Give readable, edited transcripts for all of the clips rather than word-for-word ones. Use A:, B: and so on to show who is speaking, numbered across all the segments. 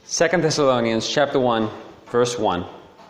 A: 2 Thessalonians chapter 1, verse 1.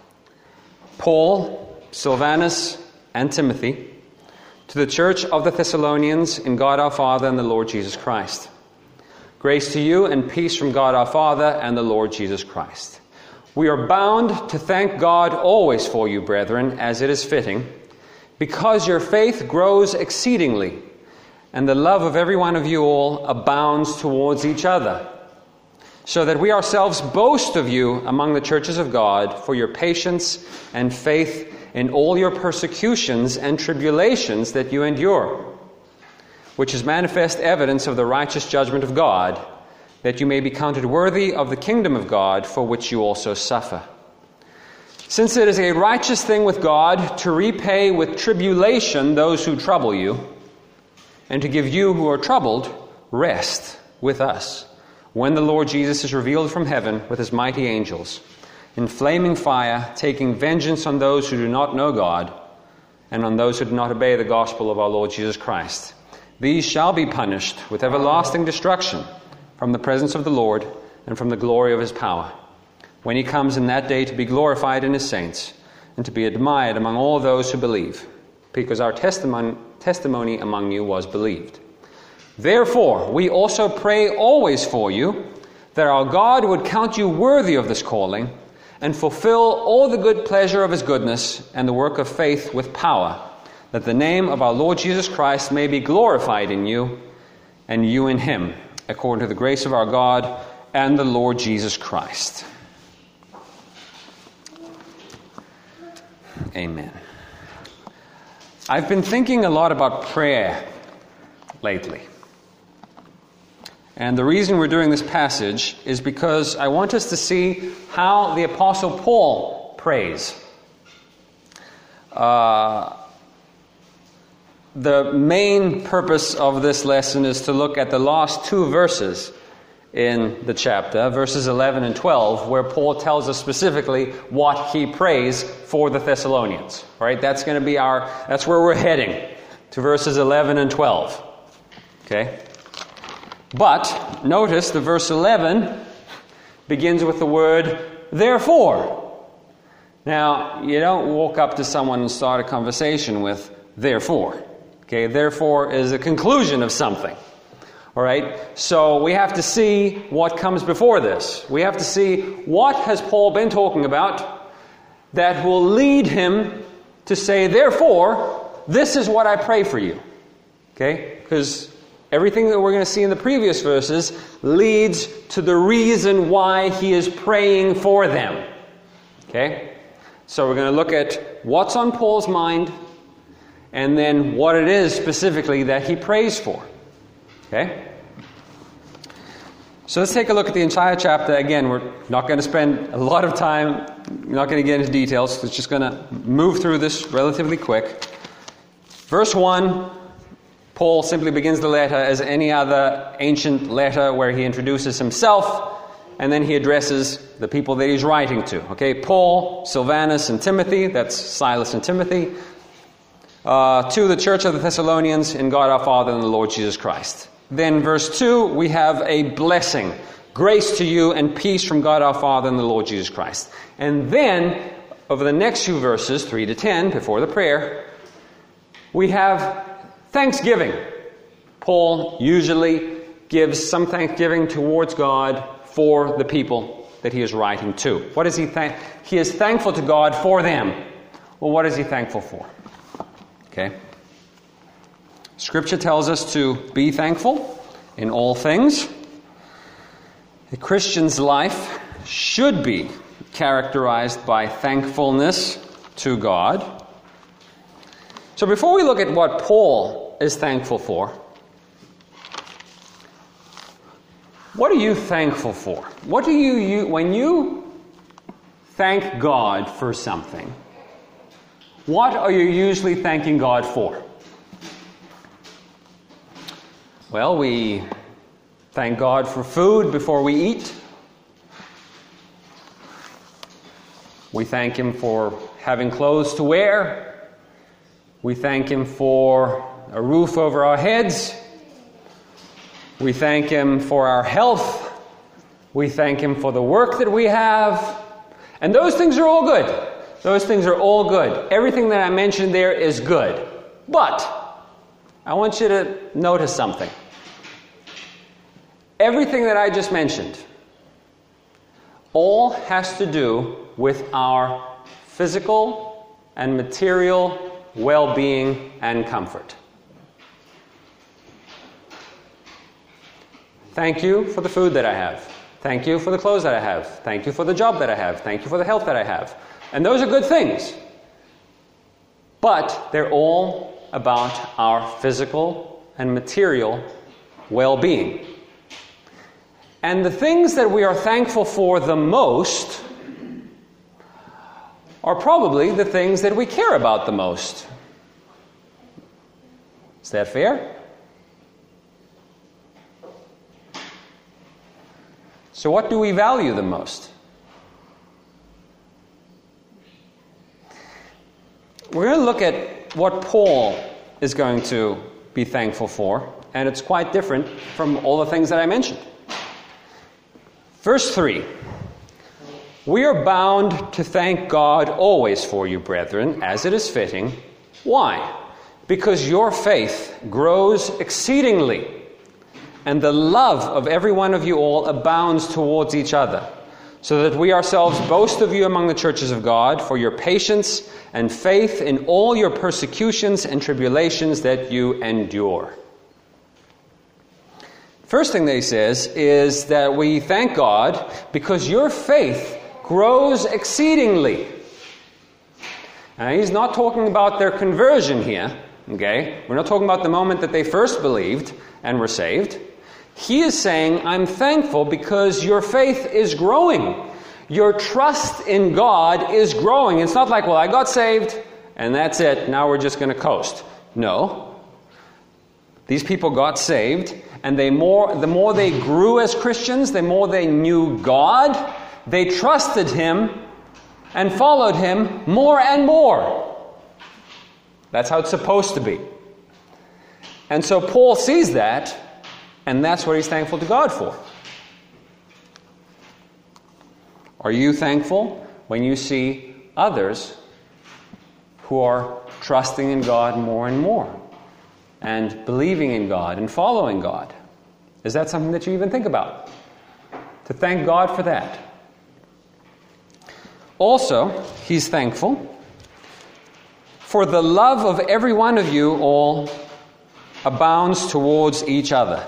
A: Paul, Silvanus, and Timothy, to the church of the Thessalonians in God our Father and the Lord Jesus Christ. Grace to you and peace from God our Father and the Lord Jesus Christ. We are bound to thank God always for you, brethren, as it is fitting, because your faith grows exceedingly, and the love of every one of you all abounds towards each other, so that we ourselves boast of you among the churches of God for your patience and faith in all your persecutions and tribulations that you endure, which is manifest evidence of the righteous judgment of God, that you may be counted worthy of the kingdom of God, for which you also suffer. Since it is a righteous thing with God to repay with tribulation those who trouble you, and to give you who are troubled rest with us, when the Lord Jesus is revealed from heaven with his mighty angels, in flaming fire, taking vengeance on those who do not know God, and on those who do not obey the gospel of our Lord Jesus Christ. These shall be punished with everlasting destruction from the presence of the Lord and from the glory of his power, when he comes in that day to be glorified in his saints, and to be admired among all those who believe, because our testimony among you was believed. Therefore, we also pray always for you, that our God would count you worthy of this calling, and fulfill all the good pleasure of his goodness and the work of faith with power, that the name of our Lord Jesus Christ may be glorified in you, and you in him, according to the grace of our God and the Lord Jesus Christ. Amen. I've been thinking a lot about prayer lately. And the reason we're doing this passage is because I want us to see how the Apostle Paul prays. The main purpose of this lesson is to look at the last two verses in the chapter, verses 11 and 12, where Paul tells us specifically what he prays for the Thessalonians. Right? That's going to be that's where we're heading, to verses 11 and 12. Okay? But notice the verse 11 begins with the word therefore. Now, you don't walk up to someone and start a conversation with therefore. Okay, therefore is a conclusion of something. All right? So we have to see what comes before this. We have to see what has Paul been talking about that will lead him to say, therefore, this is what I pray for you. Okay? Because everything that we're going to see in the previous verses leads to the reason why he is praying for them. Okay? So we're going to look at what's on Paul's mind and then what it is specifically that he prays for. Okay? So let's take a look at the entire chapter. Again, we're not going to spend a lot of time. We're not going to get into details. We're just going to move through this relatively quick. Verse 1. Paul simply begins the letter as any other ancient letter where he introduces himself and then he addresses the people that he's writing to. Okay, Paul, Silvanus, and Timothy, that's Silas and Timothy, to the church of the Thessalonians in God our Father and the Lord Jesus Christ. Then verse 2, we have a blessing. Grace to you and peace from God our Father and the Lord Jesus Christ. And then, over the next few verses, 3 to 10, before the prayer, we have thanksgiving. Paul usually gives some thanksgiving towards God for the people that he is writing to. What is he He is thankful to God for them. Well, what is he thankful for? Okay. Scripture tells us to be thankful in all things. The Christian's life should be characterized by thankfulness to God. So before we look at what Paul is thankful for, what are you thankful for? What do you when you thank God for something, what are you usually thanking God for? Well, we thank God for food before we eat. We thank him for having clothes to wear. We thank him for a roof over our heads. We thank him for our health. We thank Him for the work that we have. And those things are all good. Those things are all good. Everything that I mentioned there is good. But I want you to notice something. Everything that I just mentioned all has to do with our physical and material well-being and comfort. Thank you for the food that I have. Thank you for the clothes that I have. Thank you for the job that I have. Thank you for the health that I have. And those are good things. But they're all about our physical and material well-being. And the things that we are thankful for the most are probably the things that we care about the most. Is that fair? So what do we value the most? We're going to look at what Paul is going to be thankful for, and it's quite different from all the things that I mentioned. Verse 3. We are bound to thank God always for you, brethren, as it is fitting. Why? Because your faith grows exceedingly, and the love of every one of you all abounds towards each other, so that we ourselves boast of you among the churches of God for your patience and faith in all your persecutions and tribulations that you endure. First thing that he says is that we thank God because your faith grows exceedingly. Now, he's not talking about their conversion here, okay? We're not talking about the moment that they first believed and were saved. He is saying, I'm thankful because your faith is growing. Your trust in God is growing. It's not like, well, I got saved and that's it. Now we're just going to coast. No. These people got saved, and the more they grew as Christians, the more they knew God, they trusted Him and followed Him more and more. That's how it's supposed to be. And so Paul sees that, and that's what he's thankful to God for. Are you thankful when you see others who are trusting in God more and more and believing in God and following God? Is that something that you even think about? To thank God for that. Also, he's thankful for the love of every one of you all abounds towards each other.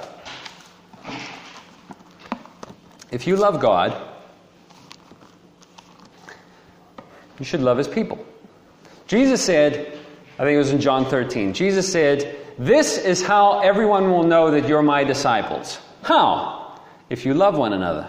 A: If you love God, you should love His people. Jesus said, I think it was in John 13, Jesus said, this is how everyone will know that you're my disciples. How? If you love one another.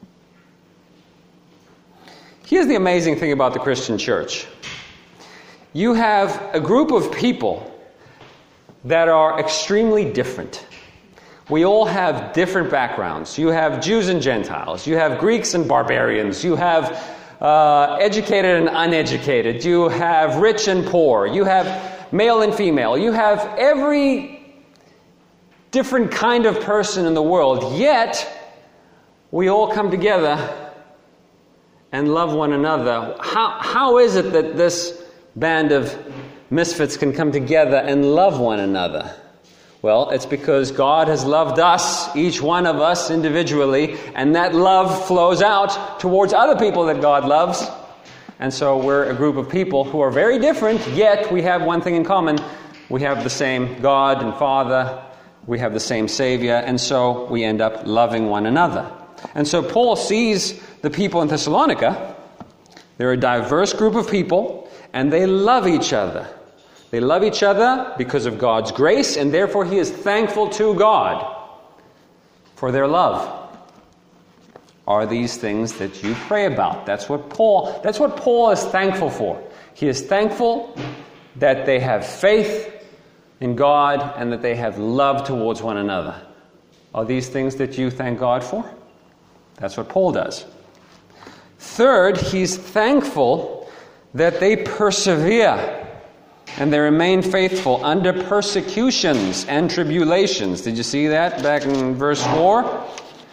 A: Here's the amazing thing about the Christian church. You have a group of people that are extremely different. We all have different backgrounds. You have Jews and Gentiles. You have Greeks and barbarians. You have educated and uneducated. You have rich and poor. You have male and female. You have every different kind of person in the world. Yet, we all come together and love one another. How is it that this band of misfits can come together and love one another? Well, it's because God has loved us, each one of us individually, and that love flows out towards other people that God loves. And so we're a group of people who are very different, yet we have one thing in common. We have the same God and Father. We have the same Savior, and so we end up loving one another. And so Paul sees the people in Thessalonica. They're a diverse group of people, and they love each other. They love each other because of God's grace, and therefore he is thankful to God for their love. Are these things that you pray about? That's what Paul is thankful for. He is thankful that they have faith in God and that they have love towards one another. Are these things that you thank God for? That's what Paul does. Third, he's thankful that they persevere and they remain faithful under persecutions and tribulations. Did you see that back in verse 4?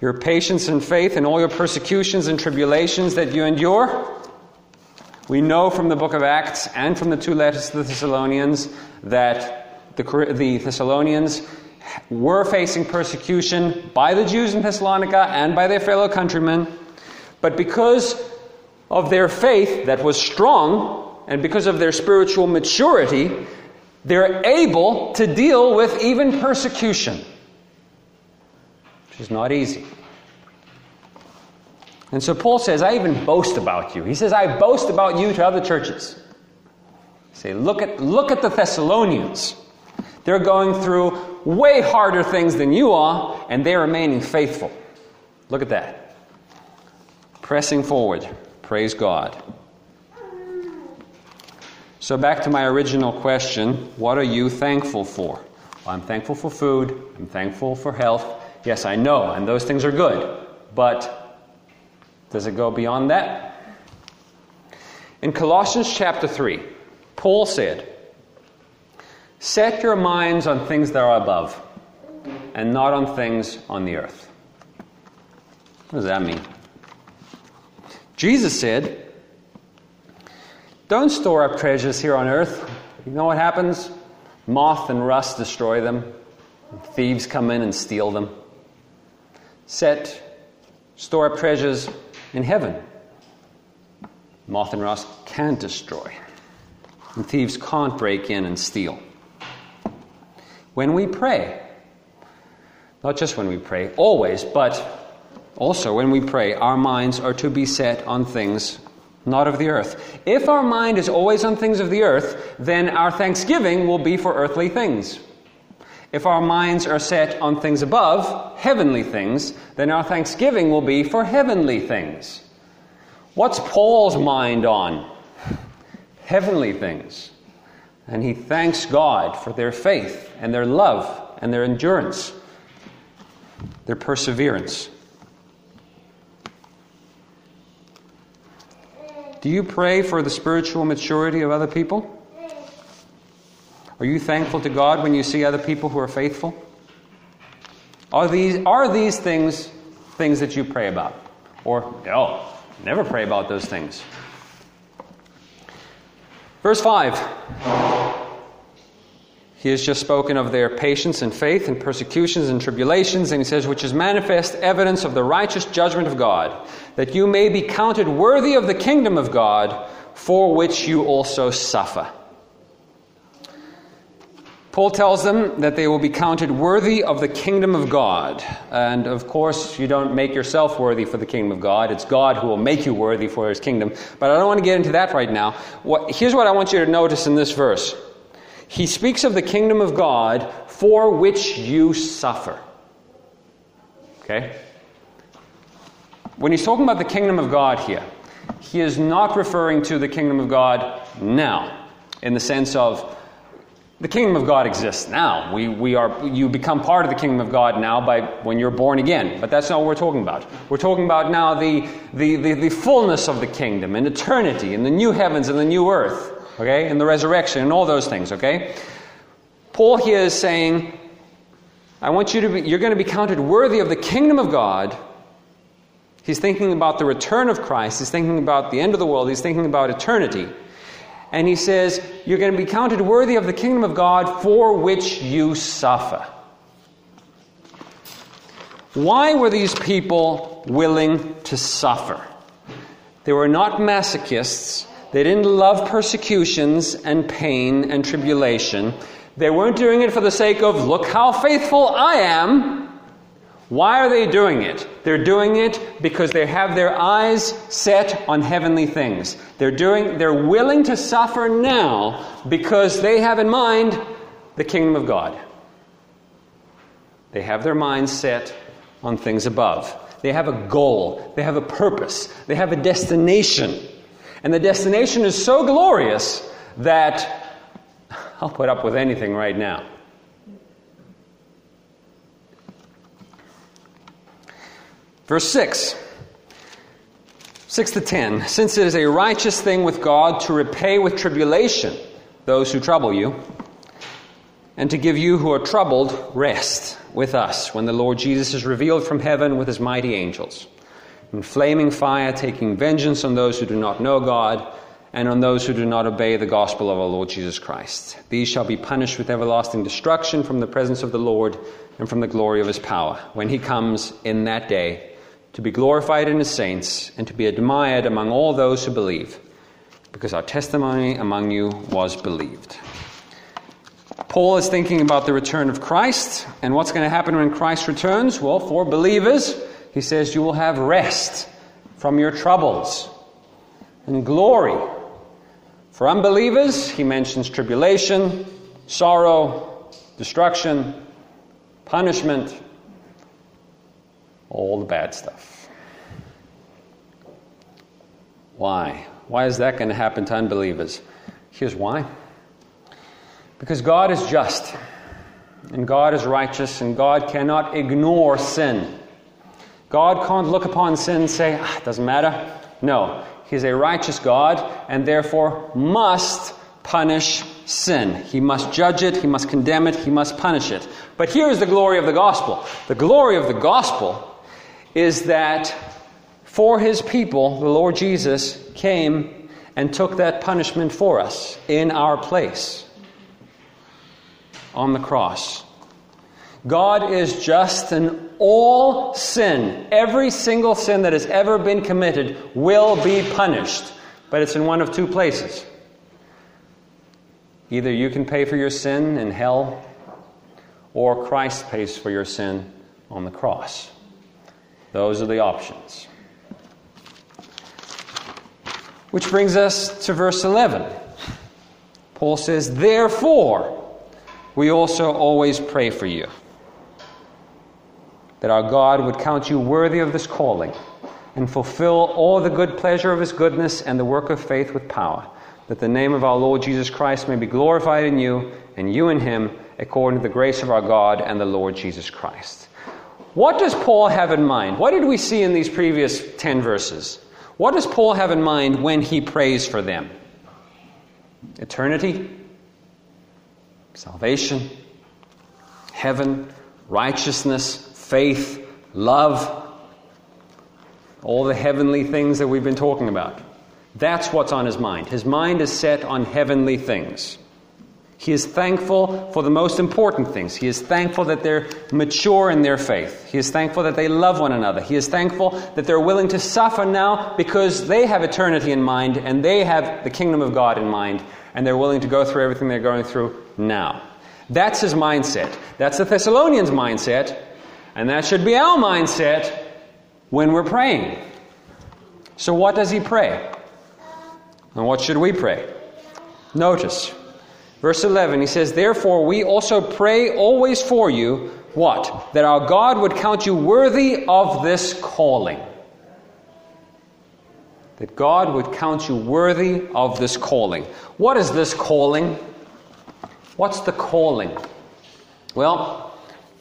A: your patience and faith in all your persecutions and tribulations that you endure. We know from the book of Acts and from the 2 letters to the Thessalonians that the Thessalonians were facing persecution by the Jews in Thessalonica and by their fellow countrymen. But because of their faith that was strong and because of their spiritual maturity, they're able to deal with even persecution, which is not easy. And so Paul says, I even boast about you. He says, I boast about you to other churches. Say, look at the Thessalonians. They're going through way harder things than you are, and they're remaining faithful. Look at that. Pressing forward. Praise God. So back to my original question, what are you thankful for? Well, I'm thankful for food. I'm thankful for health. Yes, I know, and those things are good. But does it go beyond that? In Colossians chapter 3, Paul said, set your minds on things that are above, and not on things on the earth. What does that mean? Jesus said, don't store up treasures here on earth. You know what happens? Moth and rust destroy them. Thieves come in and steal them. Store up treasures in heaven. Moth and rust can't destroy. And thieves can't break in and steal. When we pray, not just when we pray, always, but also when we pray, our minds are to be set on things not of the earth. If our mind is always on things of the earth, then our thanksgiving will be for earthly things. If our minds are set on things above, heavenly things, then our thanksgiving will be for heavenly things. What's Paul's mind on? Heavenly things. And he thanks God for their faith and their love and their endurance, their perseverance. Do you pray for the spiritual maturity of other people? Are you thankful to God when you see other people who are faithful? Are these things that you pray about? Or, no, never pray about those things. Verse 5. He has just spoken of their patience and faith and persecutions and tribulations, and he says, which is manifest evidence of the righteous judgment of God, that you may be counted worthy of the kingdom of God, for which you also suffer. Paul tells them that they will be counted worthy of the kingdom of God. And of course, you don't make yourself worthy for the kingdom of God. It's God who will make you worthy for his kingdom. But I don't want to get into that right now. Here's what I want you to notice in this verse. He speaks of the kingdom of God for which you suffer. Okay? When he's talking about the kingdom of God here, he is not referring to the kingdom of God now, in the sense of the kingdom of God exists now. You become part of the kingdom of God now when you're born again. But that's not what we're talking about. We're talking about now the fullness of the kingdom in eternity, in the new heavens and the new earth. Okay, in the resurrection and all those things, okay? Paul here is saying, you're going to be counted worthy of the kingdom of God. He's thinking about the return of Christ. He's thinking about the end of the world. He's thinking about eternity. And he says, you're going to be counted worthy of the kingdom of God for which you suffer. Why were these people willing to suffer? They were not masochists. They didn't love persecutions and pain and tribulation. They weren't doing it for the sake of, look how faithful I am. Why are they doing it? They're doing it because they have their eyes set on heavenly things. They're willing to suffer now because they have in mind the kingdom of God. They have their minds set on things above. They have a goal. They have a purpose. They have a destination. And the destination is so glorious that I'll put up with anything right now. Verse 6 to 10. Since it is a righteous thing with God to repay with tribulation those who trouble you, and to give you who are troubled rest with us when the Lord Jesus is revealed from heaven with his mighty angels, in flaming fire, taking vengeance on those who do not know God and on those who do not obey the gospel of our Lord Jesus Christ. These shall be punished with everlasting destruction from the presence of the Lord and from the glory of his power, when he comes in that day to be glorified in his saints and to be admired among all those who believe, because our testimony among you was believed. Paul is thinking about the return of Christ, and what's going to happen when Christ returns? Well, for believers, he says you will have rest from your troubles and glory. For unbelievers, he mentions tribulation, sorrow, destruction, punishment, all the bad stuff. Why? Why is that going to happen to unbelievers? Here's why. Because God is just, and God is righteous, and God cannot ignore sin. God can't look upon sin and say, it doesn't matter. No, he's a righteous God, and therefore must punish sin. He must judge it, he must condemn it, he must punish it. But here's the glory of the gospel. The glory of the gospel is that for his people, the Lord Jesus came and took that punishment for us in our place on the cross. God is just, and all sin, every single sin that has ever been committed, will be punished. But it's in one of two places. Either you can pay for your sin in hell, or Christ pays for your sin on the cross. Those are the options. Which brings us to verse 11. Paul says, therefore, we also always pray for you, that our God would count you worthy of this calling, and fulfill all the good pleasure of his goodness and the work of faith with power, that the name of our Lord Jesus Christ may be glorified in you, and you in him, according to the grace of our God and the Lord Jesus Christ. What does Paul have in mind? What did we see in these previous 10 verses? What does Paul have in mind when he prays for them? Eternity, salvation, heaven, righteousness, faith, love, all the heavenly things that we've been talking about. That's what's on his mind. His mind is set on heavenly things. He is thankful for the most important things. He is thankful that they're mature in their faith. He is thankful that they love one another. He is thankful that they're willing to suffer now because they have eternity in mind and they have the kingdom of God in mind, and they're willing to go through everything they're going through now. That's his mindset. That's the Thessalonians' mindset, and that should be our mindset when we're praying. So what does he pray? And what should we pray? Notice, verse 11, he says, therefore we also pray always for you, what? That our God would count you worthy of this calling. That God would count you worthy of this calling. What is this calling? What's the calling? Well,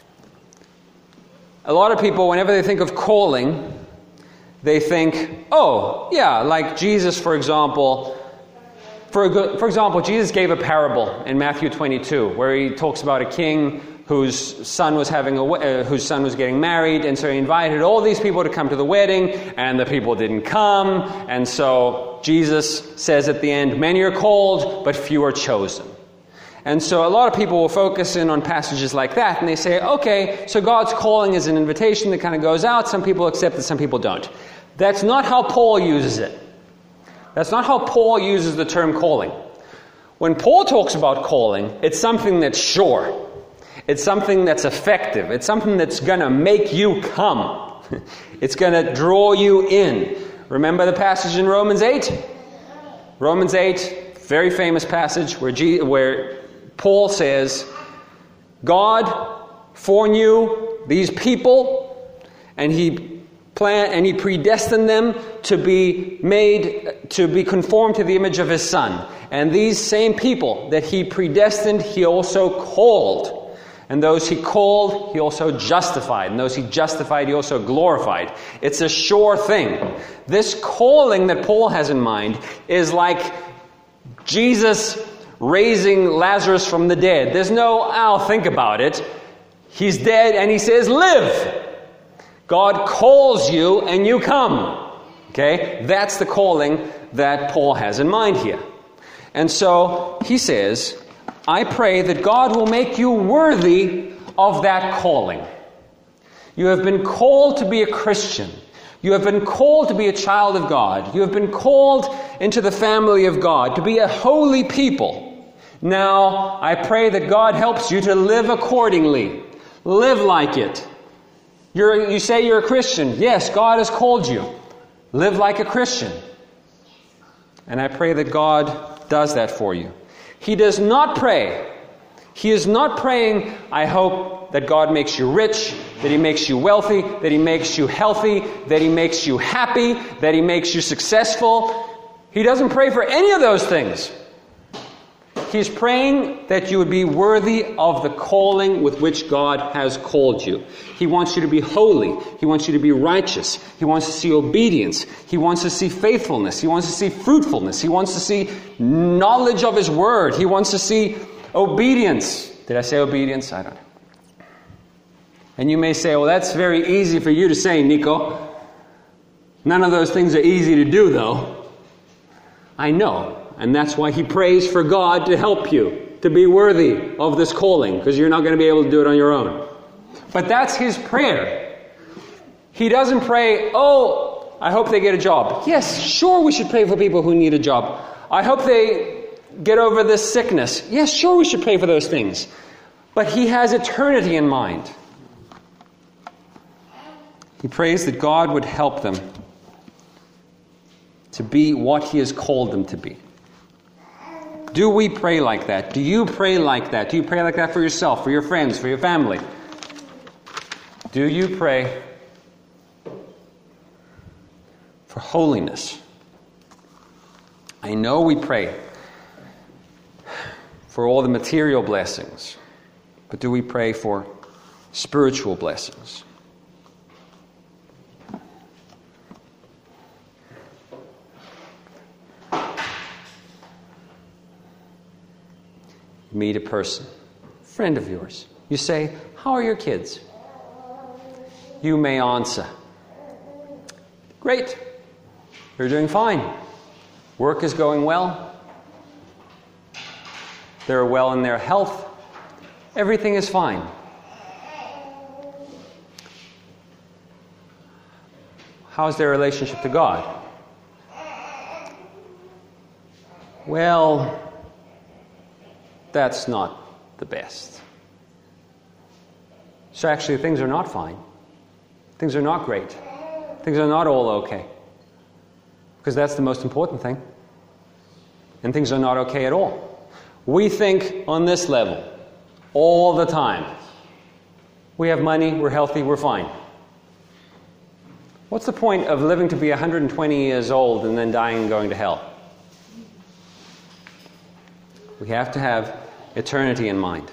A: a lot of people, whenever they think of calling, they think, oh, yeah, like Jesus, for example. For example, Jesus gave a parable in Matthew 22 where he talks about a king whose son was getting married, and so he invited all these people to come to the wedding, and the people didn't come, and so Jesus says at the end, many are called, but few are chosen. And so a lot of people will focus in on passages like that, and they say, okay, so God's calling is an invitation that kind of goes out. Some people accept it, some people don't. That's not how Paul uses it. That's not how Paul uses the term calling. When Paul talks about calling, it's something that's sure. It's something that's effective. It's something that's going to make you come. It's going to draw you in. Remember the passage in Romans 8? Romans 8, very famous passage where Paul says, God foreknew these people, and he predestined them to be conformed to the image of his Son. And these same people that he predestined, he also called. And those he called, he also justified. And those he justified, he also glorified. It's a sure thing. This calling that Paul has in mind is like Jesus raising Lazarus from the dead. There's no, I'll think about it. He's dead and he says, live. God calls you and you come. Okay? That's the calling that Paul has in mind here. And so he says, I pray that God will make you worthy of that calling. You have been called to be a Christian. You have been called to be a child of God. You have been called into the family of God, to be a holy people. Now, I pray that God helps you to live accordingly. Live like it. You say you're a Christian. Yes, God has called you. Live like a Christian. And I pray that God does that for you. He does not pray. He is not praying, I hope that God makes you rich, that He makes you wealthy, that He makes you healthy, that He makes you happy, that He makes you successful. He doesn't pray for any of those things. He's praying that you would be worthy of the calling with which God has called you. He wants you to be holy. He wants you to be righteous. He wants to see obedience. He wants to see faithfulness. He wants to see fruitfulness. He wants to see knowledge of His Word. He wants to see obedience. Did I say obedience? I don't know. And you may say, well, that's very easy for you to say, Nico. None of those things are easy to do, though. I know. And that's why he prays for God to help you to be worthy of this calling, because you're not going to be able to do it on your own. But that's his prayer. He doesn't pray, oh, I hope they get a job. Yes, sure, we should pray for people who need a job. I hope they get over this sickness. Yes, sure, we should pray for those things. But he has eternity in mind. He prays that God would help them to be what he has called them to be. Do we pray like that? Do you pray like that? Do you pray like that for yourself, for your friends, for your family? Do you pray for holiness? I know we pray for all the material blessings, but do we pray for spiritual blessings? Meet a person, friend of yours. You say, how are your kids? You may answer, great, you're doing fine. Work is going well. They're well in their health. Everything is fine. How's their relationship to God? Well, that's not the best. So actually things are not fine. Things are not great. Things are not all okay. Because that's the most important thing. And things are not okay at all. We think on this level all the time. We have money, we're healthy, we're fine. What's the point of living to be 120 years old and then dying and going to hell? We have to have eternity in mind.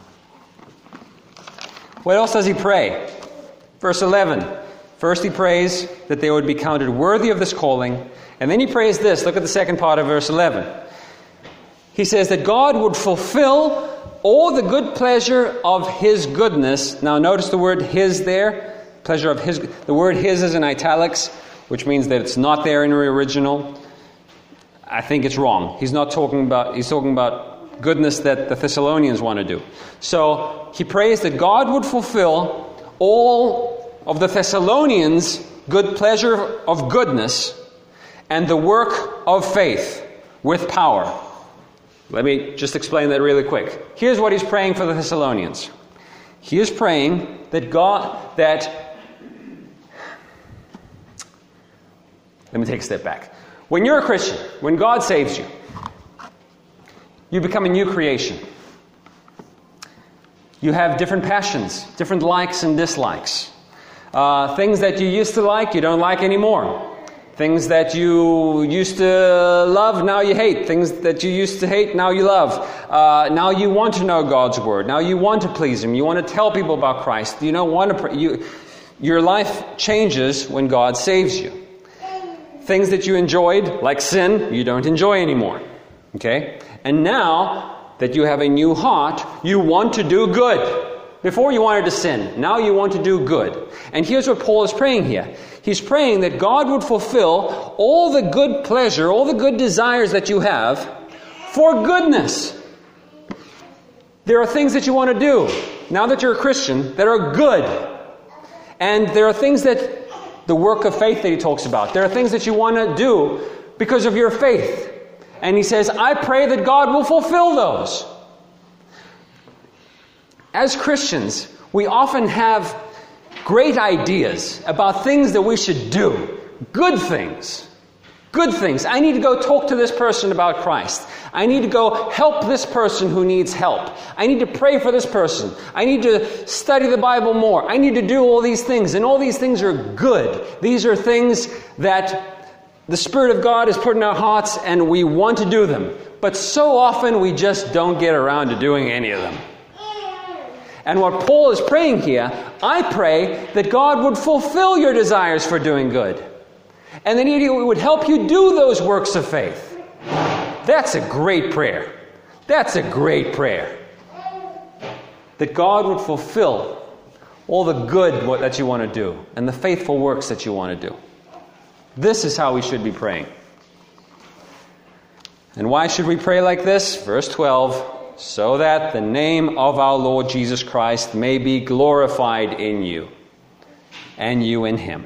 A: What else does he pray? Verse 11. First he prays that they would be counted worthy of this calling. And then he prays this. Look at the second part of verse 11. He says that God would fulfill all the good pleasure of his goodness. Now notice the word his there. Pleasure of his. The word his is in italics, which means that it's not there in the original. I think it's wrong. He's talking about goodness that the Thessalonians want to do. So he prays that God would fulfill all of the Thessalonians' good pleasure of goodness and the work of faith with power. Let me just explain that really quick. Here's what he's praying for the Thessalonians. He is praying that let me take a step back. When you're a Christian, when God saves you, you become a new creation. You have different passions, different likes and dislikes. Things that you used to like, you don't like anymore. Things that you used to love, now you hate. Things that you used to hate, now you love. Now you want to know God's Word. Now you want to please Him. You want to tell people about Christ. You don't want to. Your life changes when God saves you. Things that you enjoyed, like sin, you don't enjoy anymore. Okay? And now that you have a new heart, you want to do good. Before you wanted to sin. Now you want to do good. And here's what Paul is praying here. He's praying that God would fulfill all the good pleasure, all the good desires that you have for goodness. There are things that you want to do, now that you're a Christian, that are good. And there are things that, the work of faith that he talks about, there are things that you want to do because of your faith. And he says, I pray that God will fulfill those. As Christians, we often have great ideas about things that we should do. Good things. Good things. I need to go talk to this person about Christ. I need to go help this person who needs help. I need to pray for this person. I need to study the Bible more. I need to do all these things. And all these things are good. These are things that the Spirit of God has put in our hearts and we want to do them. But so often we just don't get around to doing any of them. And what Paul is praying here, I pray that God would fulfill your desires for doing good. And that He would help you do those works of faith. That's a great prayer. That's a great prayer. That God would fulfill all the good that you want to do and the faithful works that you want to do. This is how we should be praying. And why should we pray like this? Verse 12. So that the name of our Lord Jesus Christ may be glorified in you, and you in Him.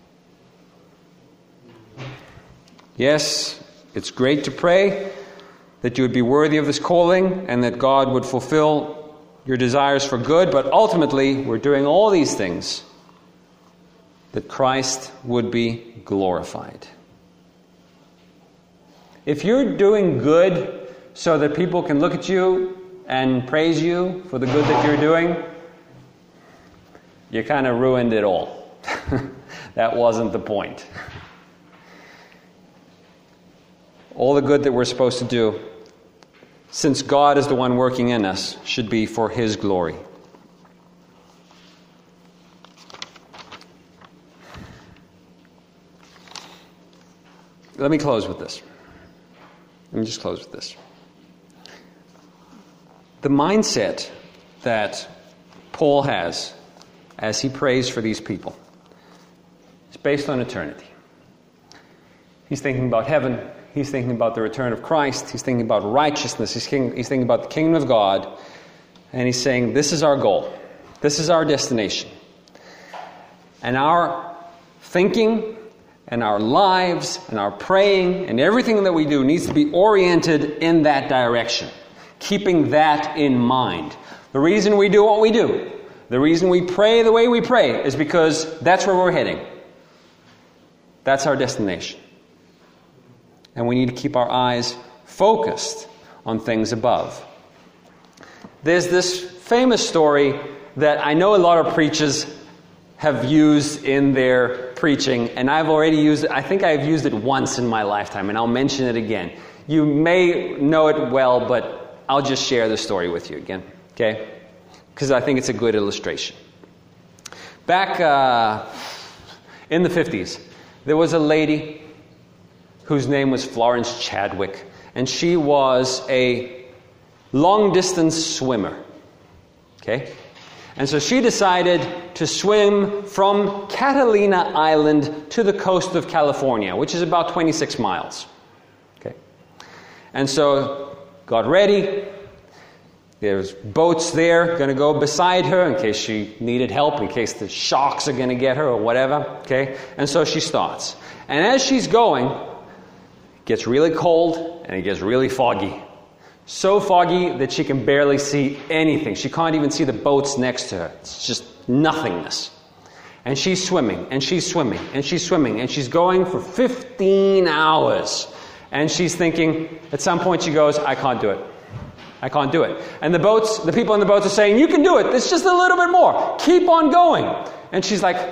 A: Yes, it's great to pray that you would be worthy of this calling and that God would fulfill your desires for good, but ultimately we're doing all these things that Christ would be glorified. If you're doing good so that people can look at you and praise you for the good that you're doing, you kind of ruined it all. That wasn't the point. All the good that we're supposed to do, since God is the one working in us, should be for His glory. Let me close with this. Let me just close with this. The mindset that Paul has as he prays for these people is based on eternity. He's thinking about heaven. He's thinking about the return of Christ. He's thinking about righteousness. He's thinking about the kingdom of God. And he's saying, this is our goal. This is our destination. And our thinking and our lives and our praying and everything that we do needs to be oriented in that direction. Keeping that in mind. The reason we do what we do, the reason we pray the way we pray, is because that's where we're heading. That's our destination. And we need to keep our eyes focused on things above. There's this famous story that I know a lot of preachers have used in their preaching, and I've already used it. I think I've used it once in my lifetime, and I'll mention it again. You may know it well, but I'll just share the story with you again, okay? Because I think it's a good illustration. Back in the 50s, there was a lady whose name was Florence Chadwick, and she was a long-distance swimmer, okay? And so she decided to swim from Catalina Island to the coast of California, which is about 26 miles, okay? And so got ready. There's boats there going to go beside her in case she needed help, in case the sharks are going to get her or whatever. Okay? And so she starts. And as she's going, it gets really cold and it gets really foggy. So foggy that she can barely see anything. She can't even see the boats next to her. It's just nothingness. And she's swimming, and she's swimming, and she's swimming, and she's going for 15 hours. And she's thinking, at some point she goes, I can't do it. I can't do it. And the people in the boats are saying, you can do it. It's just a little bit more. Keep on going. And she's like,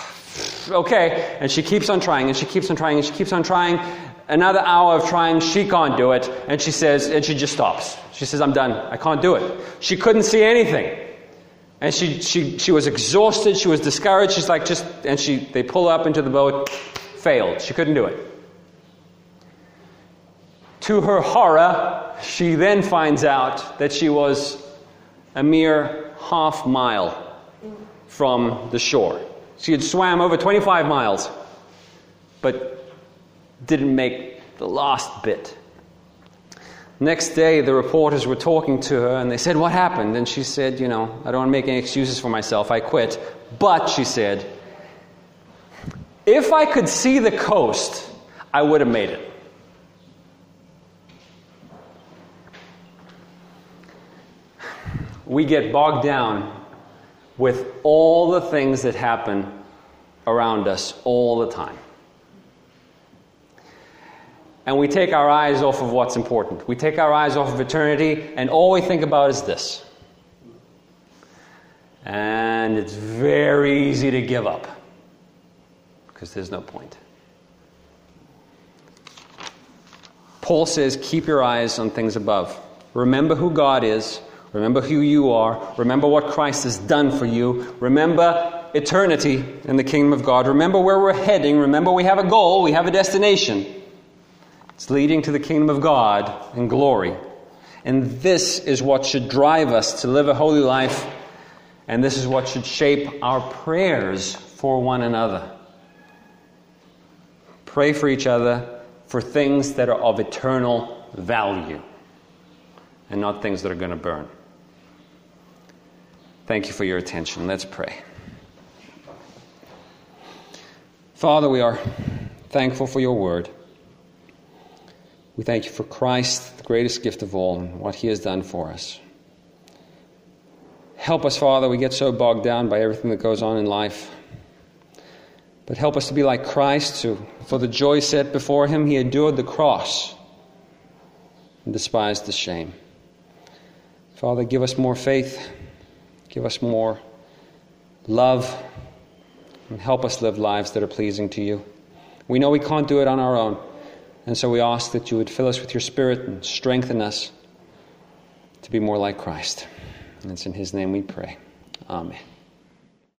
A: okay. And she keeps on trying, and she keeps on trying, and she keeps on trying. Another hour of trying, she can't do it. And she just stops. She says, I'm done. I can't do it. She couldn't see anything. And she was exhausted. She was discouraged. She's like, they pull her up into the boat. Failed. She couldn't do it. To her horror, she then finds out that she was a mere half mile from the shore. She had swam over 25 miles, but didn't make the last bit. Next day, the reporters were talking to her, and they said, "What happened?" And she said, "I don't want to make any excuses for myself. I quit. But," she said, "if I could see the coast, I would have made it." We get bogged down with all the things that happen around us all the time. And we take our eyes off of what's important. We take our eyes off of eternity, and all we think about is this. And it's very easy to give up, because there's no point. Paul says, keep your eyes on things above. Remember who God is. Remember who you are. Remember what Christ has done for you. Remember eternity in the kingdom of God. Remember where we're heading. Remember we have a goal. We have a destination. It's leading to the kingdom of God in glory. And this is what should drive us to live a holy life. And this is what should shape our prayers for one another. Pray for each other for things that are of eternal value and not things that are going to burn. Thank you for your attention. Let's pray. Father, we are thankful for your word. We thank you for Christ, the greatest gift of all, and what he has done for us. Help us, Father, we get so bogged down by everything that goes on in life. But help us to be like Christ, who, for the joy set before him, he endured the cross and despised the shame. Father, give us more faith. Give us more love. And help us live lives that are pleasing to you. We know we can't do it on our own. And so we ask that you would fill us with your Spirit and strengthen us to be more like Christ. And it's in his name we pray. Amen.